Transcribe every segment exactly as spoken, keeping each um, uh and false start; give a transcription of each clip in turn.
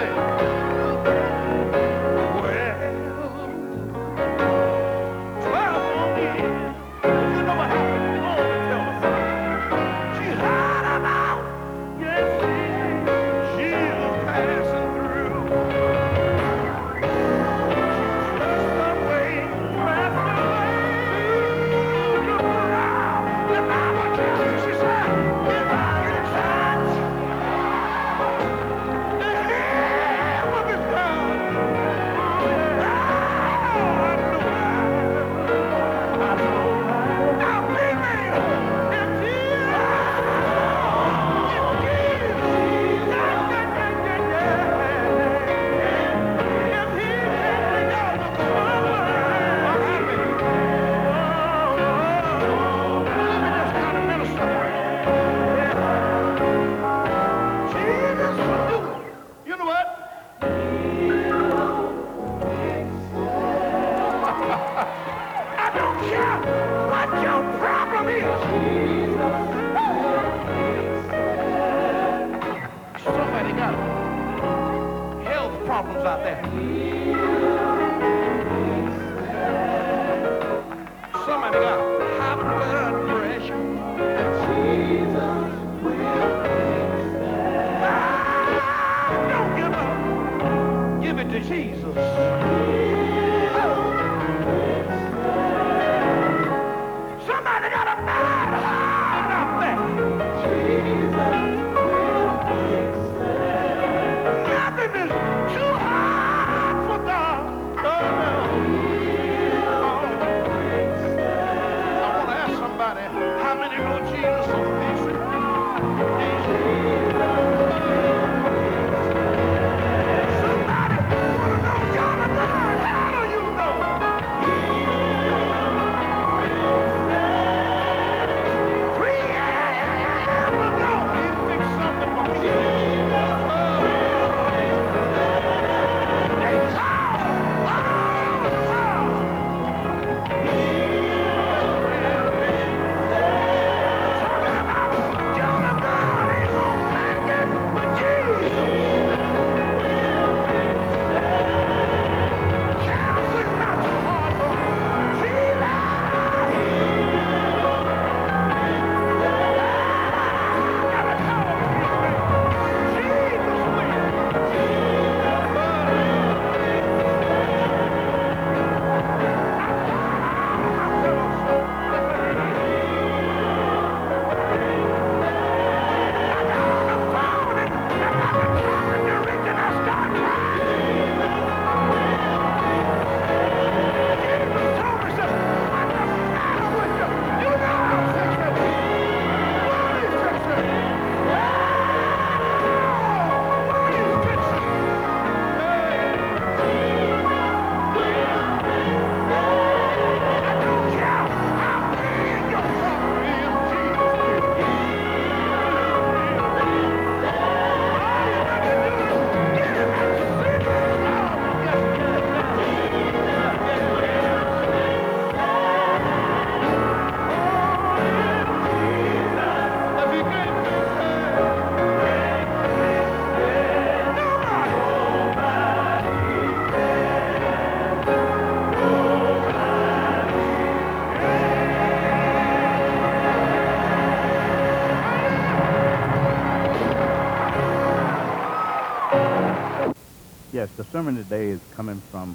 Yes, the sermon today is coming from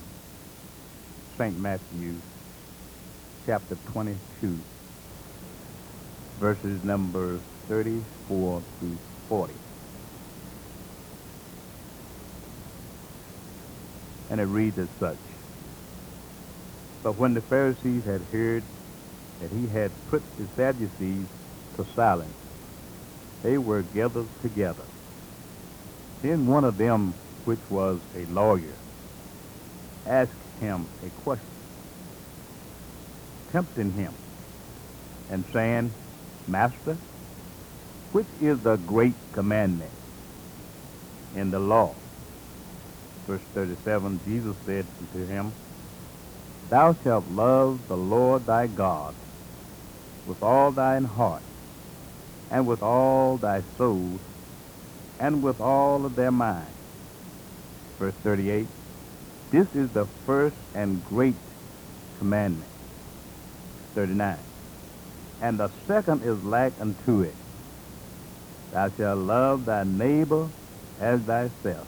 Saint Matthew, chapter twenty-two, verses number thirty-four through forty. And it reads as such. But when the Pharisees had heard that he had put the Sadducees to silence, they were gathered together. Then one of them, which was a lawyer, asked him a question, tempting him, and saying, Master, which is the great commandment in the law? Verse thirty-seven, Jesus said unto him, Thou shalt love the Lord thy God with all thine heart, and with all thy soul, and with all of their mind, verse thirty-eight. This is the first and great commandment. thirty-nine. And the second is like unto it. Thou shalt love thy neighbor as thyself.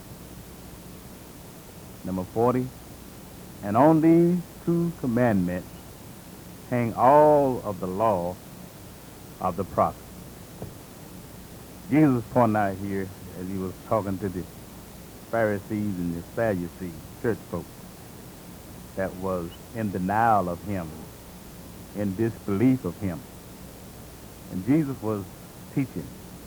Number forty. And on these two commandments hang all of the law of the prophets. Jesus pointed out here as he was talking to the Pharisees and the Sadducees, church folks, that was in denial of him, in disbelief of him. And Jesus was teaching.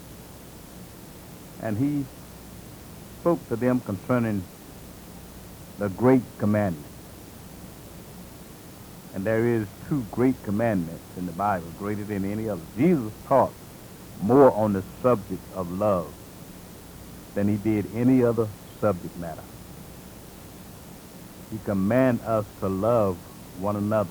And he spoke to them concerning the great commandment. And there is two great commandments in the Bible, greater than any other. Jesus taught more on the subject of love than he did any other subject matter. He commanded us to love one another.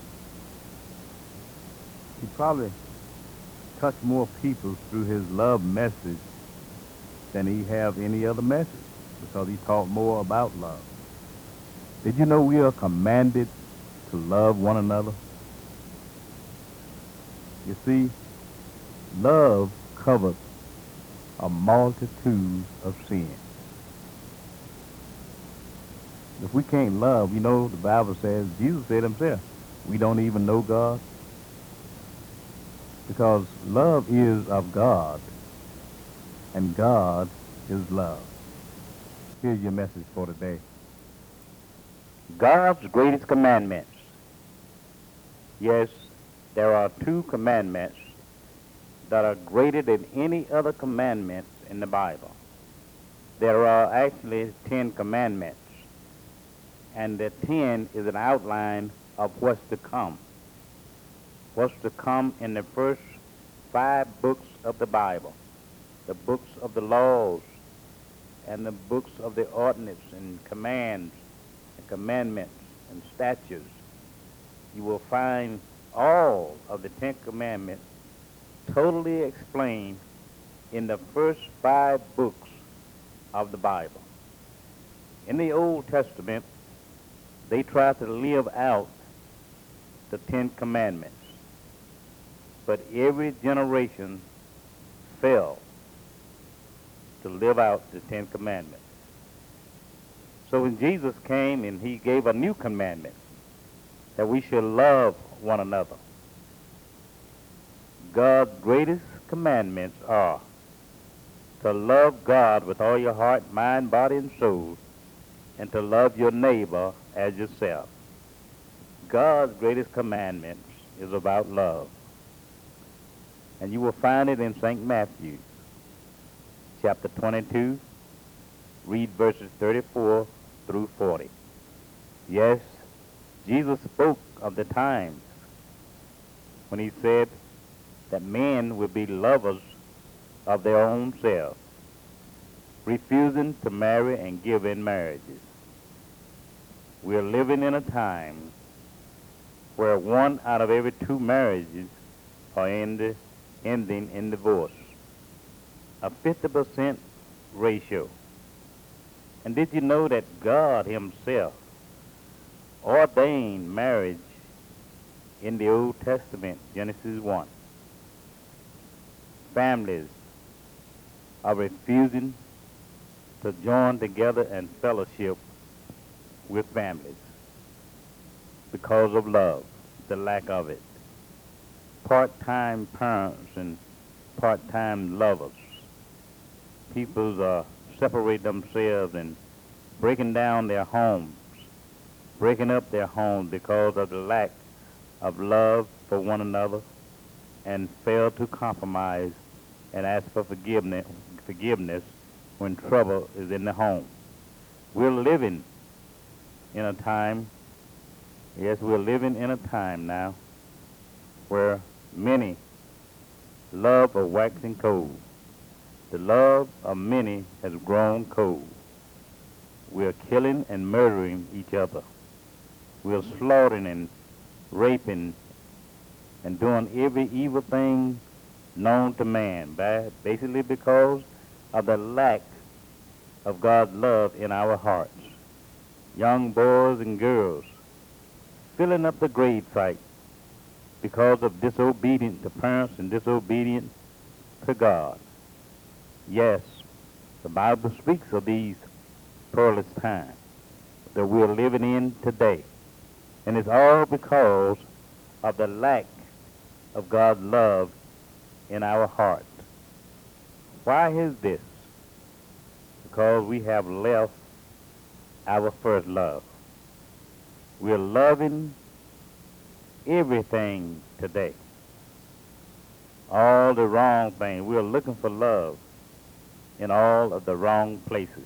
He probably touched more people through his love message than he have any other message, because he taught more about love. Did you know we are commanded to love one another? You see, love covers a multitude of sins. If we can't love, you know, the Bible says, Jesus said himself, we don't even know God. Because love is of God, and God is love. Here's your message for today. God's greatest commandments. Yes, there are two commandments that are greater than any other commandments in the Bible. There are actually ten commandments, and the ten is an outline of what's to come. What's to come in the first five books of the Bible, the books of the laws, and the books of the ordinance and commands and commandments and statutes. You will find all of the Ten Commandments totally explained in the first five books of the Bible. In the Old Testament, they tried to live out the Ten Commandments, but every generation failed to live out the Ten Commandments. So when Jesus came and he gave a new commandment, that we should love one another. God's greatest commandments are to love God with all your heart, mind, body, and soul, and to love your neighbor as yourself. God's greatest commandments is about love. And you will find it in Saint Matthew, chapter twenty-two, read verses thirty-four through forty. Yes, Jesus spoke of the times when he said that men would be lovers of their own selves, refusing to marry and give in marriages. We're living in a time where one out of every two marriages are in the, ending in divorce, a fifty percent ratio. And did you know that God himself ordained marriage in the Old Testament, Genesis one? Families are refusing to join together and fellowship with families because of love, the lack of it. Part-time parents and part-time lovers. People uh, separate themselves and breaking down their homes, breaking up their homes because of the lack of love for one another, and fail to compromise and ask for forgiveness, forgiveness when trouble is in the home. We're living in a time, yes, we're living in a time now where many love are waxing cold. The love of many has grown cold. We're killing and murdering each other. We're slaughtering and raping and doing every evil thing known to man, basically because of the lack of God's love in our hearts. Young boys and girls filling up the grade site because of disobedience to parents and disobedience to God. Yes, the Bible speaks of these perilous times that we're living in today. And it's all because of the lack of God's love in our hearts. Why is this? Because we have left our first love. We're loving everything today. All the wrong things. We're looking for love in all of the wrong places.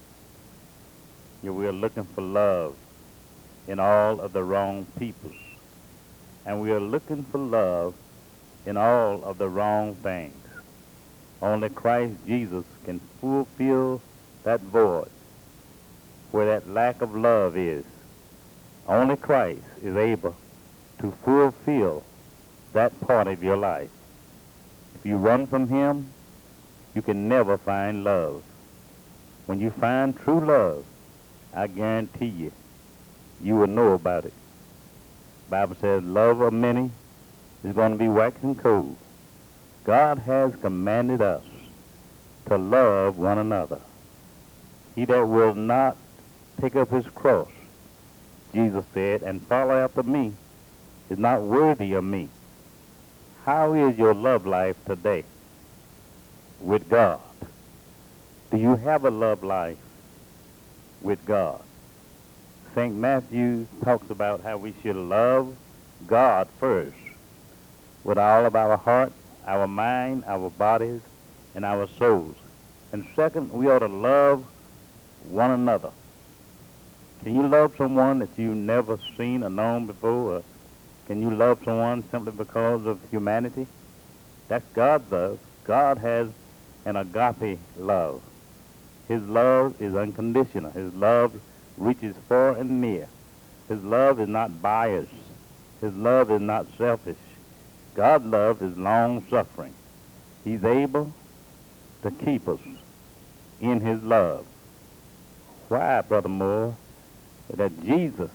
Yeah, we're looking for love in all of the wrong peoples. And we are looking for love in all of the wrong things. Only Christ Jesus can fulfill that void where that lack of love is. Only Christ is able to fulfill that part of your life. If you run from him, you can never find love. When you find true love, I guarantee you, you will know about it. The Bible says, love of many is going to be waxing cold. God has commanded us to love one another. He that will not take up his cross, Jesus said, and follow after me is not worthy of me. How is your love life today with God? Do you have a love life with God? Saint Matthew talks about how we should love God first with all of our heart, our mind, our bodies, and our souls. And second, we ought to love one another. Can you love someone that you've never seen or known before? Or can you love someone simply because of humanity? That's God's love. God has an agape love. His love is unconditional. His love reaches far and near. His love is not biased. His love is not selfish. God's love is long-suffering. He's able to keep us in his love. Why, Brother Moore, that Jesus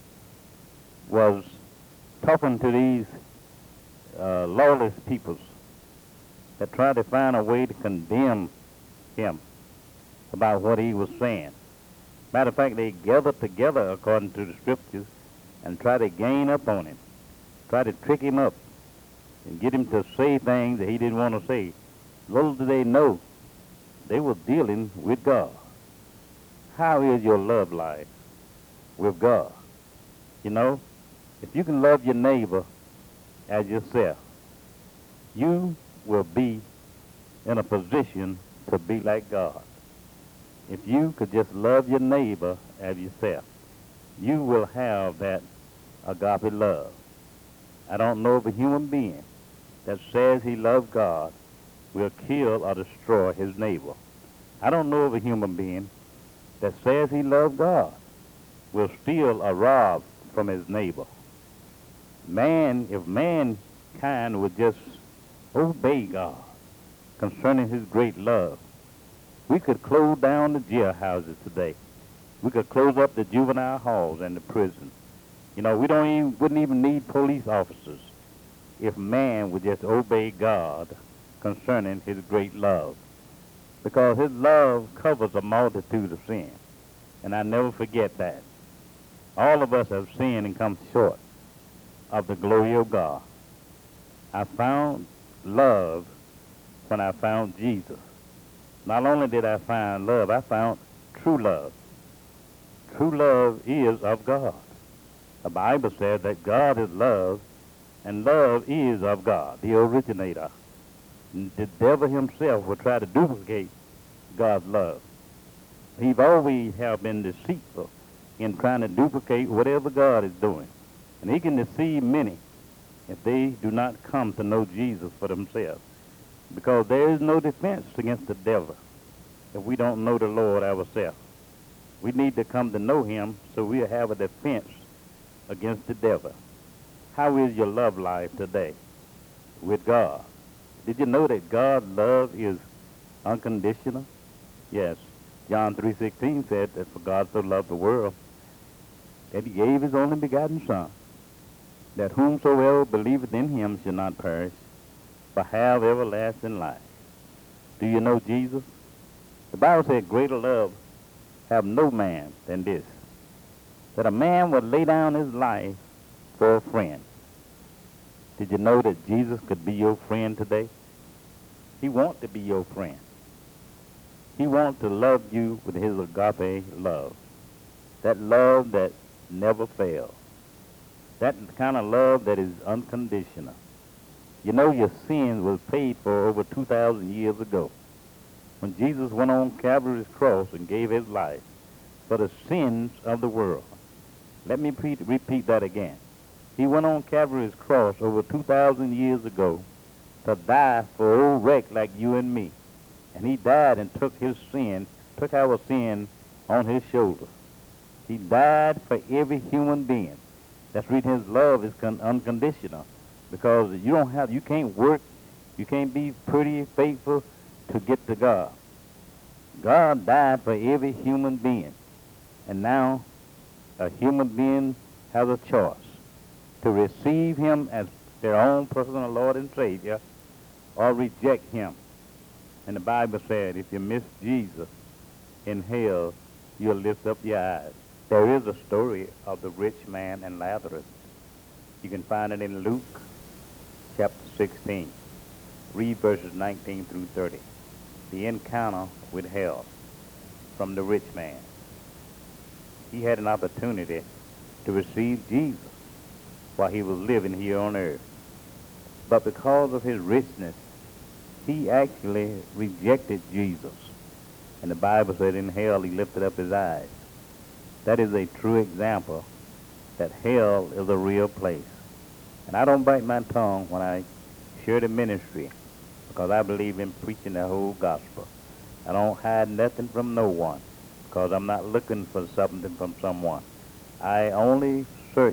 was talking to these uh, lawless peoples that tried to find a way to condemn him about what he was saying. Matter of fact, they gathered together according to the scriptures and tried to gain up on him, try to trick him up and get him to say things that he didn't want to say. Little did they know, they were dealing with God. How is your love life with God? You know, if you can love your neighbor as yourself, you will be in a position to be like God. If you could just love your neighbor as yourself, you will have that agape love. I don't know of a human being that says he loves God will kill or destroy his neighbor. I don't know of a human being that says he loves God will steal or rob from his neighbor. Man, if mankind would just obey God concerning his great love, we could close down the jailhouses today. We could close up the juvenile halls and the prison. You know, we don't even, wouldn't even need police officers if man would just obey God concerning his great love. Because his love covers a multitude of sin. And I never forget that. All of us have sinned and come short of the glory of God. I found love when I found Jesus. Not only did I find love, I found true love. True love is of God. The Bible says that God is love, and love is of God, the originator. The devil himself will try to duplicate God's love. He's always have been deceitful in trying to duplicate whatever God is doing. And he can deceive many if they do not come to know Jesus for themselves. Because there is no defense against the devil if we don't know the Lord ourselves. We need to come to know him so we'll have a defense against the devil. How is your love life today with God? Did you know that God's love is unconditional? Yes. John three sixteen said that for God so loved the world that he gave his only begotten Son, that whomsoever believeth in him shall not perish, but have everlasting life. Do you know Jesus? The Bible said, greater love have no man than this, that a man would lay down his life for a friend. Did you know that Jesus could be your friend today? He wants to be your friend. He wants to love you with his agape love, that love that never fails, that kind of love that is unconditional. You know your sins was paid for over two thousand years ago when Jesus went on Calvary's cross and gave his life for the sins of the world. Let me repeat, repeat that again. He went on Calvary's cross over two thousand years ago to die for an old wreck like you and me. And he died and took his sin, took our sin on his shoulders. He died for every human being. That's the reason his love is con- unconditional. Because you don't have, you can't work, you can't be pretty, faithful to get to God. God died for every human being. And now a human being has a choice to receive him as their own personal Lord and Savior or reject him. And the Bible said, if you miss Jesus in hell, you'll lift up your eyes. There is a story of the rich man and Lazarus. You can find it in Luke chapter sixteen. Read verses nineteen through thirty. The encounter with hell from the rich man. He had an opportunity to receive Jesus while he was living here on earth. But because of his richness, he actually rejected Jesus. And the Bible said in hell he lifted up his eyes. That is a true example that hell is a real place. And I don't bite my tongue when I share the ministry because I believe in preaching the whole gospel. I don't hide nothing from no one because I'm not looking for something from someone. I only search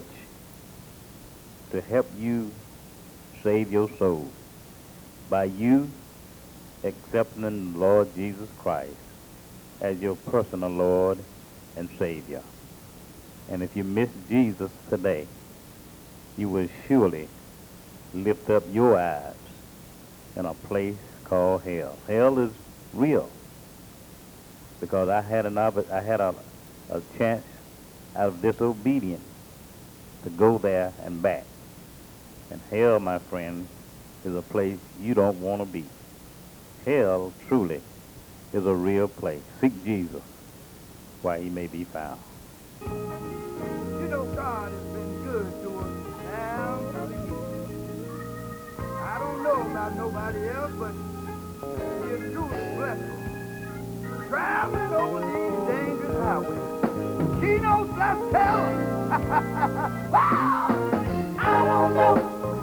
to help you save your soul by you accepting the Lord Jesus Christ as your personal Lord and Savior. And if you miss Jesus today, you will surely lift up your eyes in a place called hell. Hell is real because I had an I had a, a chance out of disobedience to go there and back. And hell, my friend, is a place you don't want to be. Hell, truly, is a real place. Seek Jesus while he may be found. You know God has been good to us down through the years. I don't know about nobody else, but he has truly blessed us. Traveling over these dangerous highways. She knows let's tell her. Wow! I don't know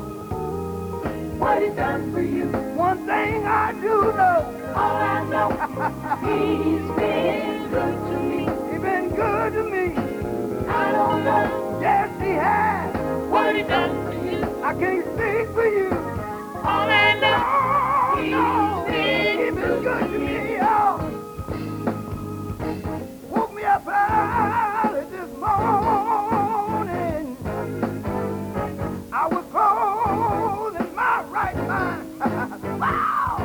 what he's done for you. One thing I do know, all I know, he's been good to me. He's been good to me. I don't know, yes he has. What he done for you? I can't speak for you. All I know, he's no, been, he's been good to me. Oh. Woke me up early this morning. I was clothed in my right mind. Wow!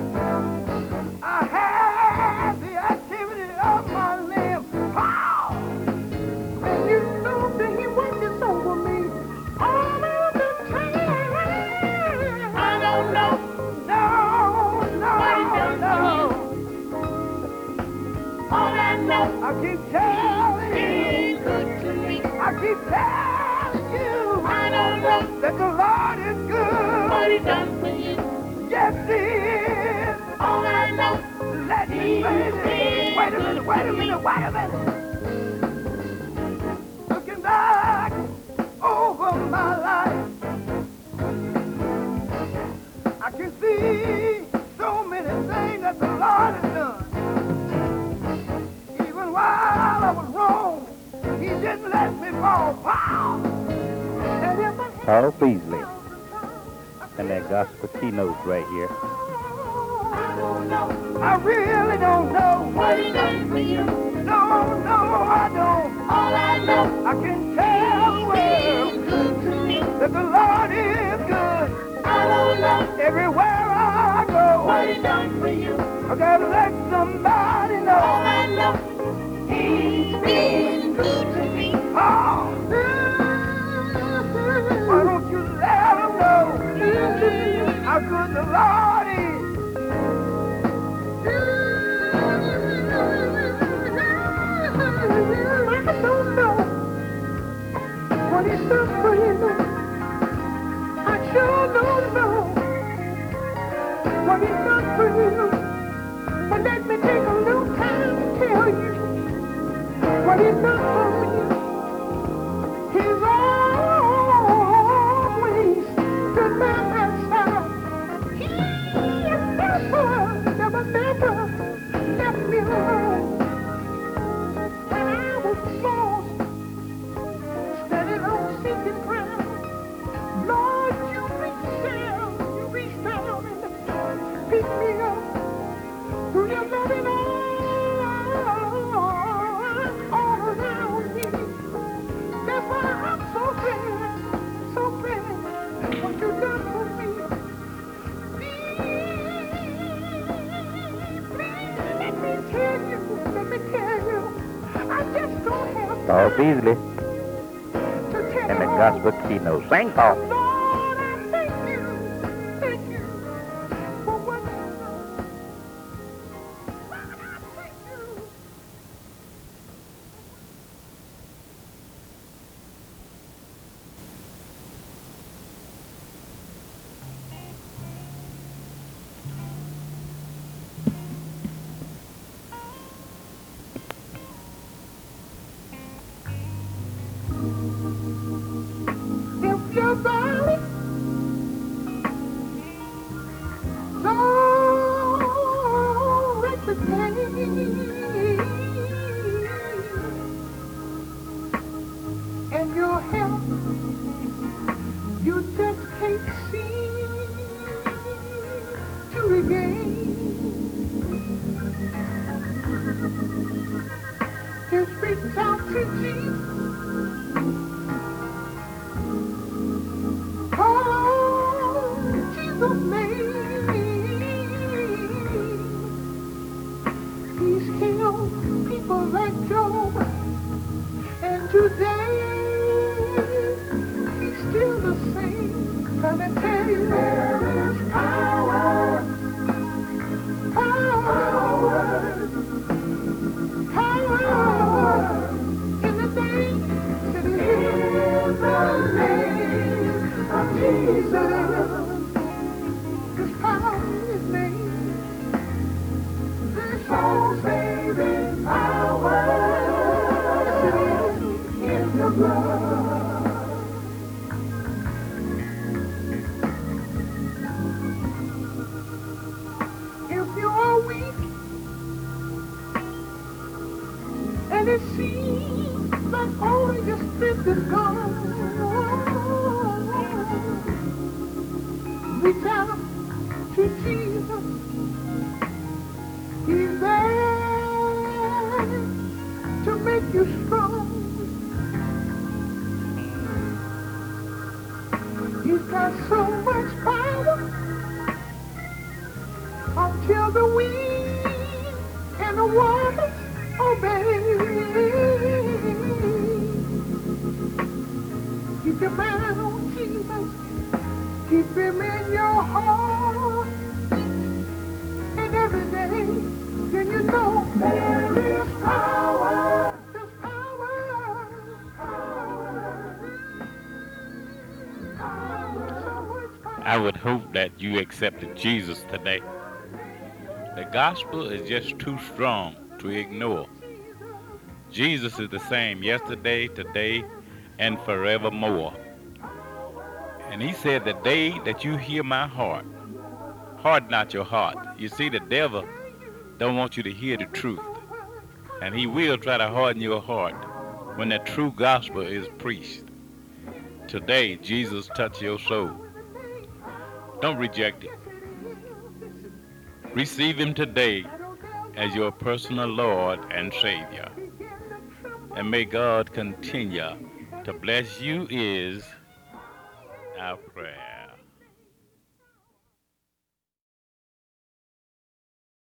I had the activity of my limbs. Wow! And you know that he watches over me all of the time. I don't know. No, no, no. All I know, I keep telling you, good to me. I keep telling you, I don't know, that the Lord is good. What he done for you? Yes, he is. All I know, let me say this. Wait a minute, wait a minute, wait a minute. Looking back over my life, I can see so many things that the Lord has done. Even while I was wrong, he didn't let me fall. Wow! Charles Beasley and that gospel keynote right here. don't know. I really don't know what he done for you. No, no, I don't. All I know, I can tell the world good to me that the Lord is good. I don't know everywhere I go what he done for you. I gotta let somebody know. All I know, he's been good to me. Oh, why don't you let him know how good the Lord is? I don't know what he's done for you. I sure don't know what he's done for you. But let me take a little time to tell you what he's done for me. He's always been by my side. He never, never, never left me alone. When I was lost, standing on sinking ground, Lord, you reached down, you reached down and picked me up through your loving arms all around me. That's why I'm so glad, so glad what you done for me. Please, please, let me tell you, let me tell you, I just don't have Paul Beasley to tell and the you all. gospel keynote. Sing, Paul. Lord, I thank you, thank you for what you done. Lord, I thank you. If your body don't wreck the pain and your health you just can't seem to regain, just reach out to Jesus. Oh, Jesus name. He's healed people like Job, and today he's still the same. Can I tell you there is power, power, power in the name, in the name of Jesus. There's power in his name. There's soul saving power. Yes, it is in the blood. If you are weak and it seems like all your strength is gone, reach out to Jesus. He's there to make you strong. He's got so much power until the wind and the waters obey. Keep your mind on Jesus. Keep him in your heart and every day. Then you know there is power. There's power. Power. Power. So much power. I would hope that you accepted Jesus today. The gospel is just too strong to ignore. Jesus is the same yesterday, today, and forevermore. And he said, the day that you hear my heart, harden not your heart. You see, the devil don't want you to hear the truth. And he will try to harden your heart when the true gospel is preached. Today, Jesus touch your soul. Don't reject it. Receive him today as your personal Lord and Savior. And may God continue to bless you is our prayer.